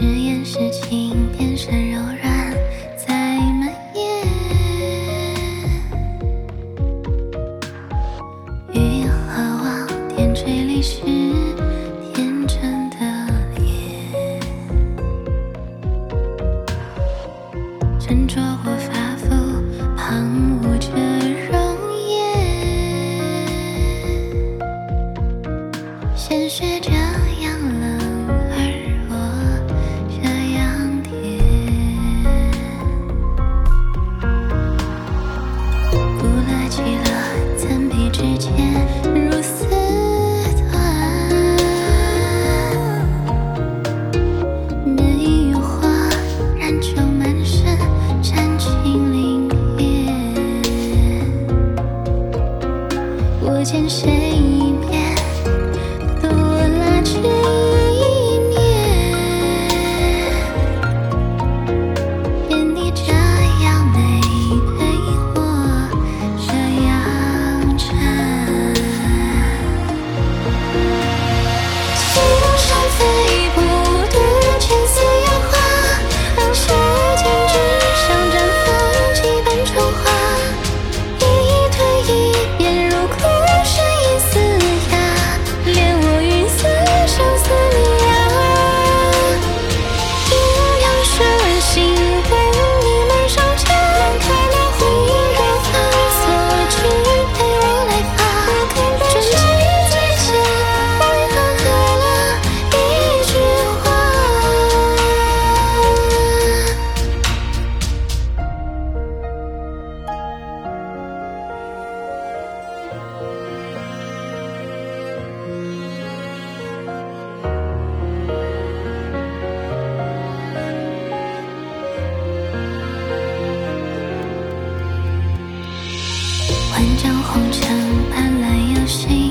誓言是情变成柔软在蔓延，雨和网点缀历史天真的脸，斟酌或发肤旁无着容颜，鲜血这样冷，而我这样甜，不乐极了曾彼之间如丝团，那一缕火燃就满身煽情凛冽，我见谁一面多拉这一面，愿你这样美陪我这样缠，心上飞不渡千丝烟花，让时间纸上绽放几瓣春花，一推一遍如故事一丝芽，恋我云丝生死离呀，阴阳是温馨为你们上前开了回忆热发，所去陪我来吧，春季再见，为何喝了一句话。万丈红尘，斑斓有心。